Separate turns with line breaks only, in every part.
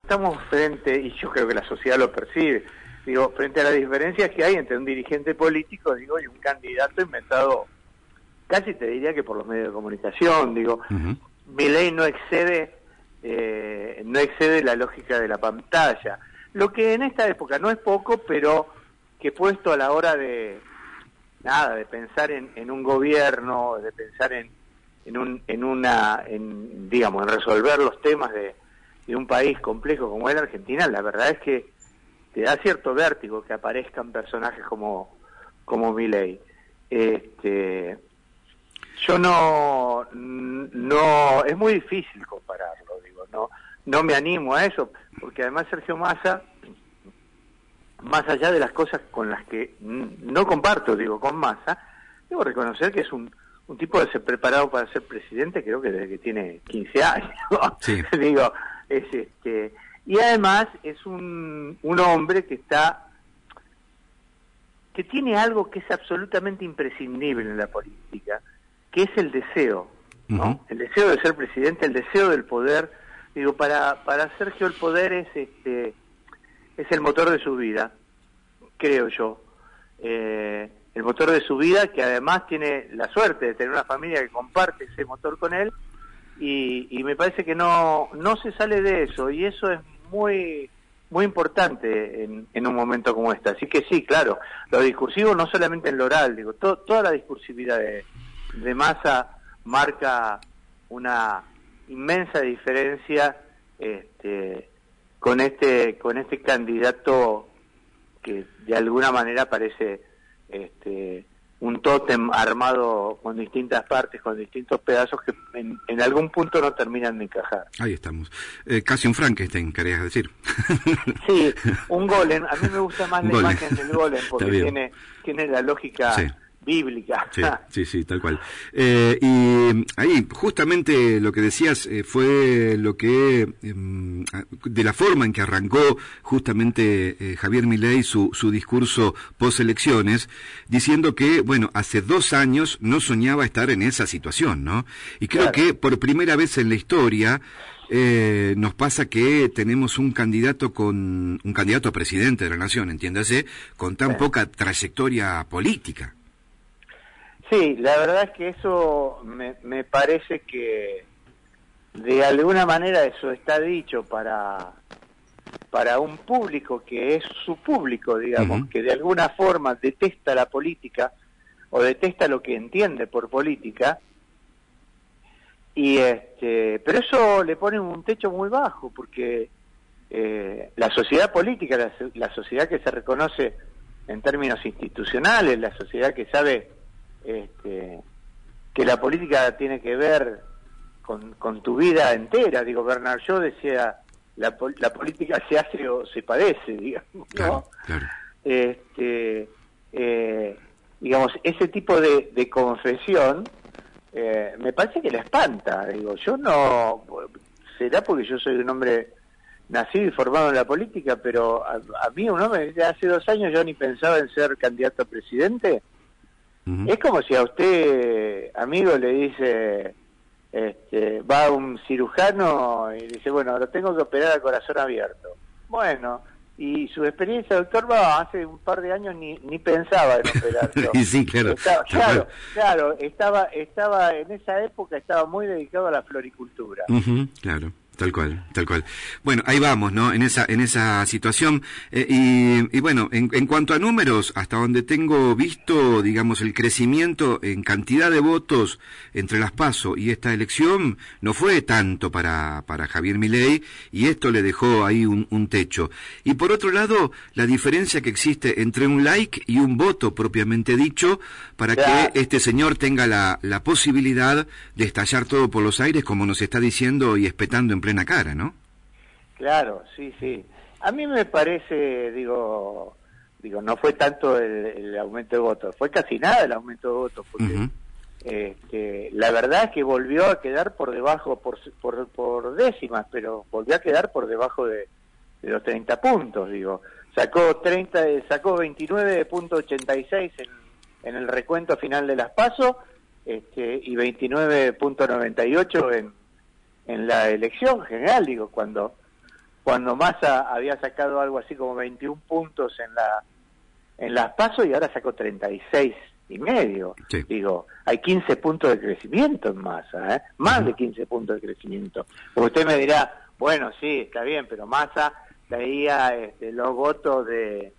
estamos frente, y yo creo que la sociedad lo percibe, digo, frente a las diferencias que hay entre un dirigente político, digo, y un candidato inventado, casi te diría que por los medios de comunicación, digo, Milei no excede la lógica de la pantalla, lo que en esta época no es poco, pero que puesto a la hora de pensar en un gobierno, de pensar en resolver los temas de un país complejo como es la Argentina, la verdad es que te da cierto vértigo que aparezcan personajes como Milei. Yo no, es muy difícil compararlo, digo, no me animo a eso, porque además Sergio Massa, más allá de las cosas con las que no comparto, digo, con Massa, debo reconocer que es un tipo de ser preparado para ser presidente, creo que desde que tiene 15 años, sí. Digo, y además es un hombre que tiene algo que es absolutamente imprescindible en la política, que es el deseo, ¿no? El deseo de ser presidente, el deseo del poder. Digo, para Sergio el poder es el motor de su vida, creo yo. El motor de su vida, que además tiene la suerte de tener una familia que comparte ese motor con él, y me parece que no se sale de eso, y eso es muy muy importante en un momento como este. Así que sí, claro, lo discursivo no solamente en lo oral, digo, toda la discursividad de Massa marca una inmensa diferencia con este candidato que de alguna manera parece un tótem armado con distintas partes, con distintos pedazos que en algún punto no terminan de encajar.
Ahí estamos. Casi un Frankenstein, querías decir.
Sí, un golem. A mí me gusta más la imagen del golem porque tiene la lógica... Sí. Bíblica.
Sí, tal cual. Y ahí, justamente lo que decías fue lo que, de la forma en que arrancó justamente Javier Milei su discurso post-elecciones, diciendo que, bueno, hace 2 años no soñaba estar en esa situación, ¿no? Y creo que por primera vez en la historia nos pasa que tenemos un candidato a presidente de la nación, entiéndase, con tan poca trayectoria política.
Sí, la verdad es que eso me parece que de alguna manera eso está dicho para un público que es su público, digamos, que de alguna forma detesta la política o detesta lo que entiende por política, y pero eso le pone un techo muy bajo, porque la sociedad política, la sociedad que se reconoce en términos institucionales, la sociedad que sabe que la política tiene que ver con tu vida entera. Digo, Bernard Shaw decía, la política se hace o se padece, digamos, ¿no?
Claro.
Digamos, ese tipo de confesión me parece que la espanta. Digo, yo no... Será porque yo soy un hombre nacido y formado en la política, pero a mí un hombre de hace 2 años yo ni pensaba en ser candidato a presidente. Es como si a usted, amigo, le dice, va un cirujano y dice, bueno, lo tengo que operar a corazón abierto. Bueno, y su experiencia, doctor, hace un par de años ni pensaba en operarlo.
Sí, claro.
Claro, estaba en esa época, estaba muy dedicado a la floricultura.
Claro. Tal cual. Bueno, ahí vamos, ¿no? En esa situación. Y bueno, en cuanto a números, hasta donde tengo visto, digamos, el crecimiento en cantidad de votos entre las PASO y esta elección no fue tanto para Javier Milei, y esto le dejó ahí un techo. Y por otro lado, la diferencia que existe entre un like y un voto propiamente dicho, para que este señor tenga la posibilidad de estallar todo por los aires, como nos está diciendo y espetando en plena cara, ¿no?
Claro, sí. A mí me parece, digo, no fue tanto el aumento de votos, fue casi nada el aumento de votos, porque la verdad es que volvió a quedar por debajo, por décimas, pero volvió a quedar por debajo de los 30 puntos, digo. Sacó 29.86 en el recuento final de las PASO, y 29.98 en la elección general, digo, cuando cuando Massa había sacado algo así como 21 puntos en las PASO y ahora sacó 36,5.
Sí.
Digo, hay 15 puntos de crecimiento en Massa, más de 15 puntos de crecimiento. Porque usted me dirá, bueno, sí, está bien, pero Massa traía los votos de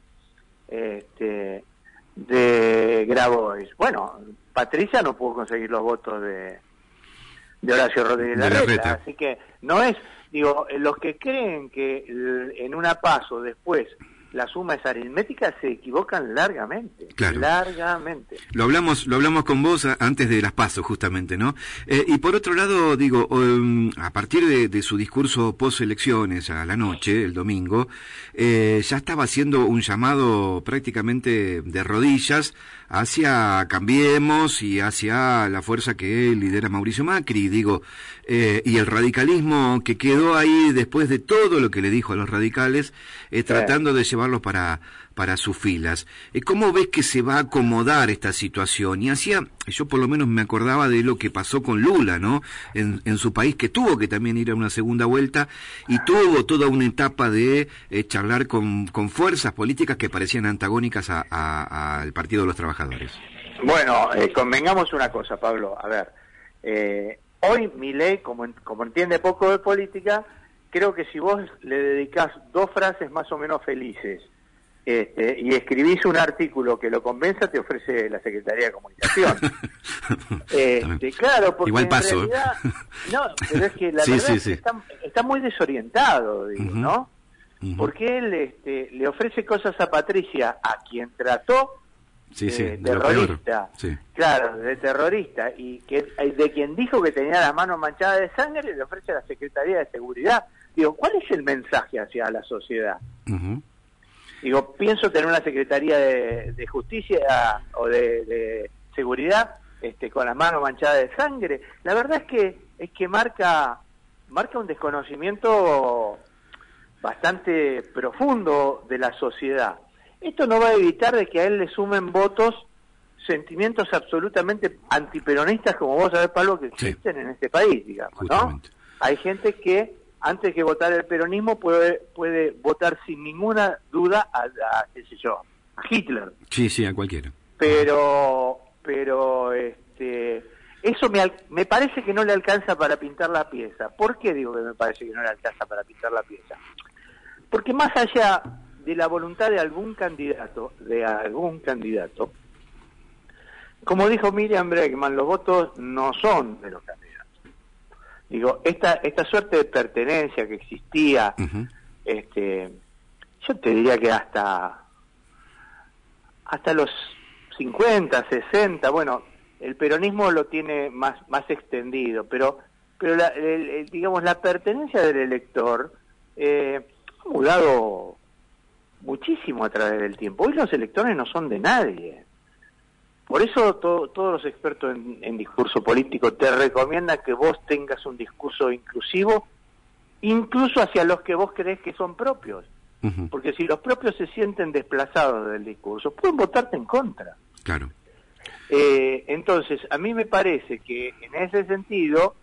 Grabois. Bueno, Patricia no pudo conseguir los votos de Horacio Rodríguez Larreta, así que no es, digo, los que creen que en una PASO después la suma es aritmética se equivocan largamente,
claro.
Largamente.
Lo hablamos con vos antes de las PASO, justamente, ¿no? Y por otro lado, digo, a partir de su discurso post-elecciones a la noche, el domingo, ya estaba haciendo un llamado prácticamente de rodillas hacia Cambiemos y hacia la fuerza que lidera Mauricio Macri, digo, y el radicalismo que quedó ahí después de todo lo que le dijo a los radicales, tratando de llevarlos para sus filas. ¿Cómo ves que se va a acomodar esta situación? Y yo por lo menos me acordaba de lo que pasó con Lula, ¿no? En su país, que tuvo que también ir a una segunda vuelta y tuvo toda una etapa de charlar con fuerzas políticas que parecían antagónicas al Partido de los Trabajadores.
Bueno, convengamos una cosa, Pablo. A ver, hoy Milei, como entiende poco de política, creo que si vos le dedicás 2 frases más o menos felices y escribís un artículo que lo convenza, te ofrece la Secretaría de Comunicación. Claro, porque
igual paso,
en realidad, no, pero es que la verdad es que está muy desorientado, digo, ¿no? Porque él le ofrece cosas a Patricia, a quien trató terrorista, claro, de terrorista, y que de quien dijo que tenía las manos manchadas de sangre, le ofrece a la Secretaría de Seguridad. Digo, ¿cuál es el mensaje hacia la sociedad? Digo, pienso tener una Secretaría de Justicia o de Seguridad con las manos manchadas de sangre. La verdad es que marca un desconocimiento bastante profundo de la sociedad. Esto no va a evitar de que a él le sumen votos sentimientos absolutamente antiperonistas, como vos sabés, Pablo, que existen en este país, digamos, justamente, ¿no? Hay gente que antes que votar el peronismo puede votar sin ninguna duda a qué sé yo, a Hitler.
Sí, a cualquiera.
Pero eso me parece que no le alcanza para pintar la pieza. ¿Por qué digo que me parece que no le alcanza para pintar la pieza? Porque más allá de la voluntad de algún candidato, como dijo Miriam Bregman, los votos no son de los candidatos. Digo, esta suerte de pertenencia que existía, yo te diría que hasta los 50, 60, bueno, el peronismo lo tiene más extendido, pero digamos, la pertenencia del elector ha mudado muchísimo a través del tiempo. Hoy los electores no son de nadie. Por eso todos los expertos en discurso político te recomiendan que vos tengas un discurso inclusivo, incluso hacia los que vos creés que son propios. Porque si los propios se sienten desplazados del discurso, pueden votarte en contra.
Claro.
Entonces, a mí me parece que en ese sentido,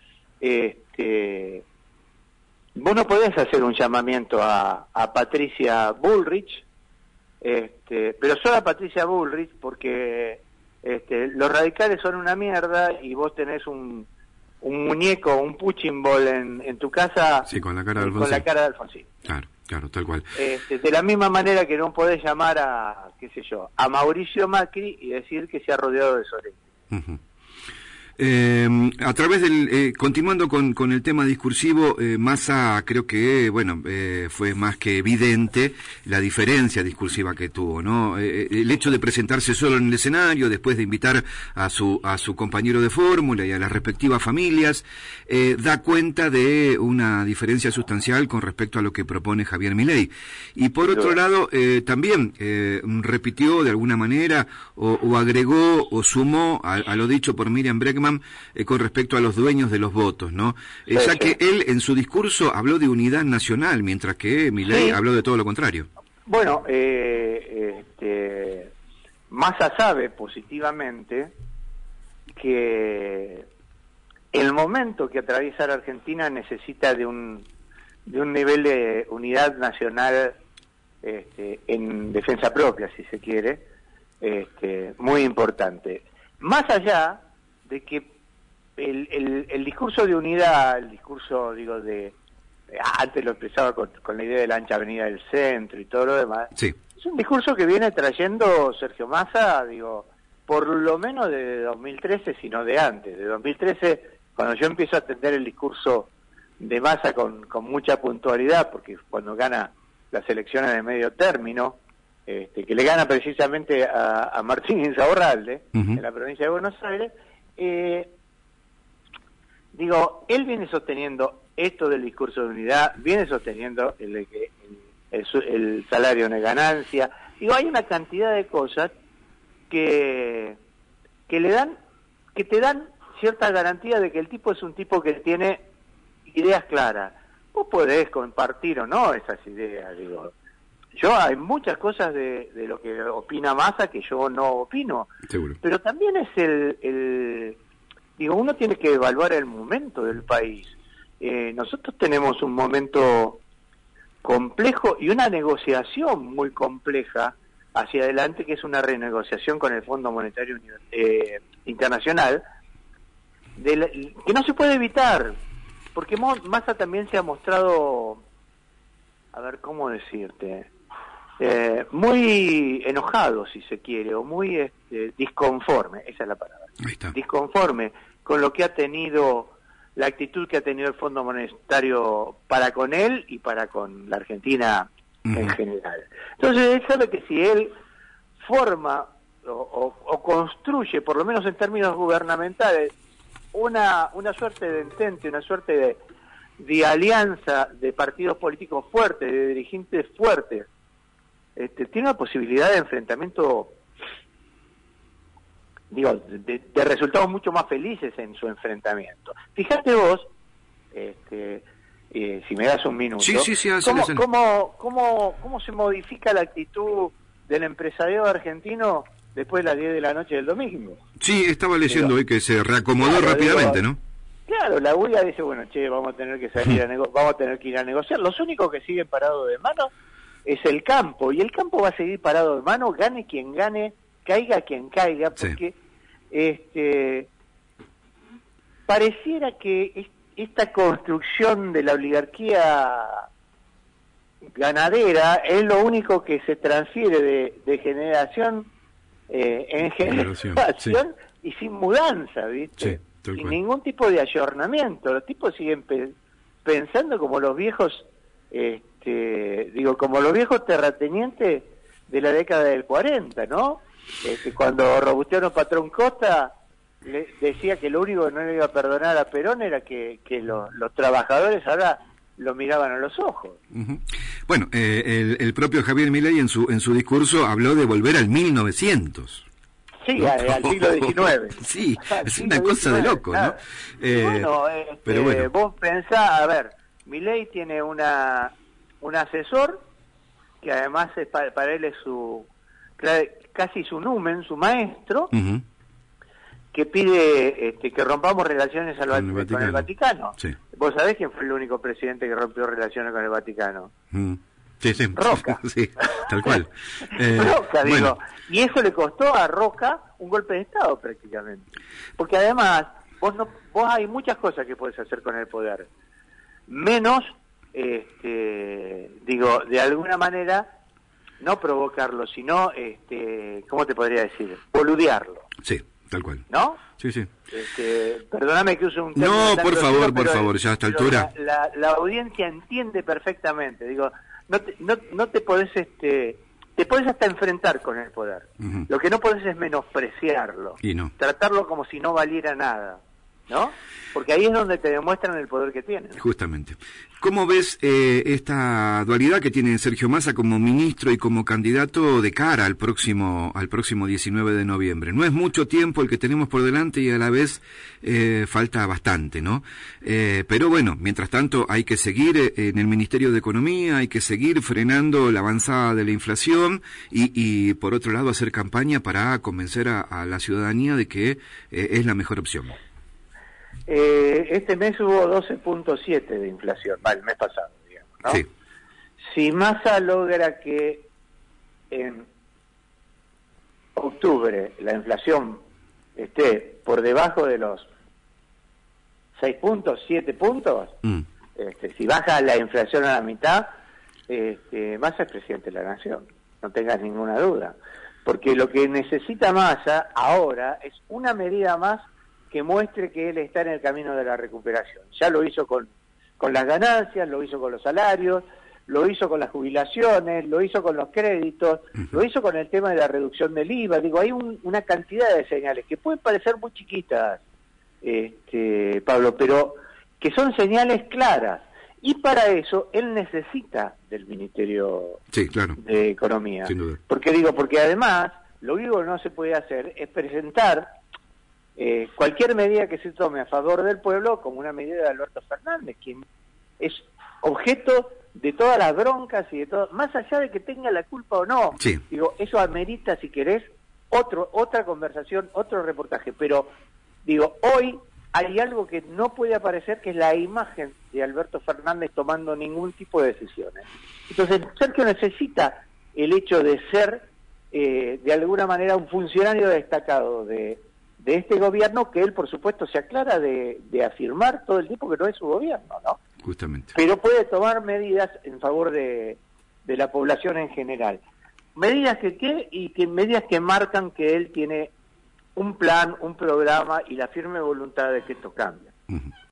vos no podés hacer un llamamiento a Patricia Bullrich, pero solo a Patricia Bullrich, porque los radicales son una mierda y vos tenés un muñeco, un punching ball en tu casa,
con la cara de Alfonsín.
Con la cara de Alfonsín.
Claro, tal cual.
De la misma manera que no podés llamar a, qué sé yo, a Mauricio Macri y decir que se ha rodeado de Sorete.
A través continuando con el tema discursivo, Massa creo que, fue más que evidente la diferencia discursiva que tuvo, ¿no? El hecho de presentarse solo en el escenario, después de invitar a su compañero de fórmula y a las respectivas familias, da cuenta de una diferencia sustancial con respecto a lo que propone Javier Milei. Y por otro lado, también repitió de alguna manera, o agregó, o sumó a lo dicho por Miriam Bregman, con respecto a los dueños de los votos, ¿no? Ya que él en su discurso habló de unidad nacional, mientras que Milei habló de todo lo contrario.
Bueno, Massa sabe positivamente que el momento que atraviesa la Argentina necesita de un nivel de unidad nacional en defensa propia, si se quiere, muy importante. Más allá de que el discurso de unidad, el discurso, digo, antes lo expresaba con la idea de la ancha avenida del centro y todo lo demás,
sí.
Es un discurso que viene trayendo Sergio Massa, digo, por lo menos de 2013, sino de antes. De 2013, cuando yo empiezo a atender el discurso de Massa con mucha puntualidad, porque cuando gana las elecciones de medio término, que le gana precisamente a Martín Insaurralde, en la provincia de Buenos Aires, digo, él viene sosteniendo esto del discurso de unidad, viene sosteniendo el salario de ganancia. Digo, hay una cantidad de cosas que te dan cierta garantía de que el tipo es un tipo que tiene ideas claras. Vos podés compartir o no esas ideas, digo. Hay muchas cosas de lo que opina Massa que yo no opino.
Seguro.
Pero también es digo, uno tiene que evaluar el momento del país. Nosotros tenemos un momento complejo y una negociación muy compleja hacia adelante, que es una renegociación con el Fondo Monetario Internacional, que no se puede evitar, porque Massa también se ha mostrado, a ver, ¿cómo decirte? Muy enojado, si se quiere, o muy disconforme, esa es la palabra.
Ahí está.
Disconforme con lo que ha tenido, la actitud que ha tenido el Fondo Monetario para con él y para con la Argentina en general. Entonces él sabe que si él forma o construye, por lo menos en términos gubernamentales, una suerte de entente, una suerte de alianza de partidos políticos fuertes, de dirigentes fuertes, tiene una posibilidad de enfrentamiento, digo, de resultados mucho más felices en su enfrentamiento. Fíjate vos, si me das un minuto,
sí,
¿cómo se modifica la actitud del empresariado argentino después de las 10 de la noche del domingo?
Sí, estaba leyendo hoy que se reacomodó rápidamente, ¿no?
Claro, la UIA dice, bueno, vamos a tener que salir vamos a tener que ir a negociar. Los únicos que siguen parados de mano es el campo, y el campo va a seguir parado de mano, gane quien gane, caiga quien caiga, porque pareciera que esta construcción de la oligarquía ganadera es lo único que se transfiere de generación en generación, y sin mudanza, ¿viste?
Sí,
sin ningún tipo de ayornamiento. Los tipos siguen pensando como los viejos, como los viejos terratenientes de la década del 40, ¿no? Cuando Robustiano Patrón Costa decía que lo único que no le iba a perdonar a Perón era que los trabajadores ahora lo miraban a los ojos.
Bueno, el propio Javier Milei en su discurso habló de volver al 1900.
Sí, al siglo XIX.
Sí, es una cosa de loco, ¿no?
Pero bueno, vos pensás, a ver, Milei tiene un asesor que además para él es casi su numen, su maestro, que pide que rompamos relaciones con el Vaticano.
Sí.
¿Vos sabés quién fue el único presidente que rompió relaciones con el Vaticano?
Sí.
Roca.
Sí, tal cual.
Roca,
bueno.
digo. Y eso le costó a Roca un golpe de Estado prácticamente. Porque además, vos hay muchas cosas que podés hacer con el poder. Menos, de alguna manera, no provocarlo, sino, ¿cómo te podría decir? Boludearlo.
Sí, tal cual.
¿No?
Sí.
Perdóname que use un término.
No, por favor, ya a esta altura.
La audiencia entiende perfectamente. Digo, no te podés, te podés hasta enfrentar con el poder. Lo que no podés es menospreciarlo.
Y no.
Tratarlo como si no valiera nada, ¿no? Porque ahí es donde te demuestran el poder que tienen.
Justamente. ¿Cómo ves esta dualidad que tiene Sergio Massa como ministro y como candidato de cara al próximo 19 de noviembre? No es mucho tiempo el que tenemos por delante y a la vez falta bastante, ¿no? Pero bueno, mientras tanto hay que seguir en el Ministerio de Economía, hay que seguir frenando la avanzada de la inflación y por otro lado hacer campaña para convencer a la ciudadanía de que es la mejor opción.
Este mes hubo 12.7 de inflación, el mes pasado, digamos. ¿no?
Sí.
Si Massa logra que en octubre la inflación esté por debajo de los 6 puntos, 7 puntos, si baja la inflación a la mitad, Massa es presidente de la Nación, no tengas ninguna duda. Porque lo que necesita Massa ahora es una medida más que muestre que él está en el camino de la recuperación. Ya lo hizo con las ganancias, lo hizo con los salarios, lo hizo con las jubilaciones, lo hizo con los créditos, lo hizo con el tema de la reducción del IVA. Digo, hay una cantidad de señales que pueden parecer muy chiquitas, Pablo, pero que son señales claras. Y para eso él necesita del Ministerio de Economía.
Sin duda.
Porque además, lo único que no se puede hacer es presentar cualquier medida que se tome a favor del pueblo como una medida de Alberto Fernández, quien es objeto de todas las broncas y de todo, más allá de que tenga la culpa o no.
Sí.
Digo, eso amerita, si querés, otra conversación, otro reportaje. Pero, digo, hoy hay algo que no puede aparecer, que es la imagen de Alberto Fernández tomando ningún tipo de decisiones. Entonces, Sergio necesita el hecho de ser, de alguna manera, un funcionario destacado de este gobierno, que él, por supuesto, se aclara de afirmar todo el tiempo que no es su gobierno, ¿no?
Justamente.
Pero puede tomar medidas en favor de la población en general. Medidas medidas que marcan que él tiene un plan, un programa y la firme voluntad de que esto cambie.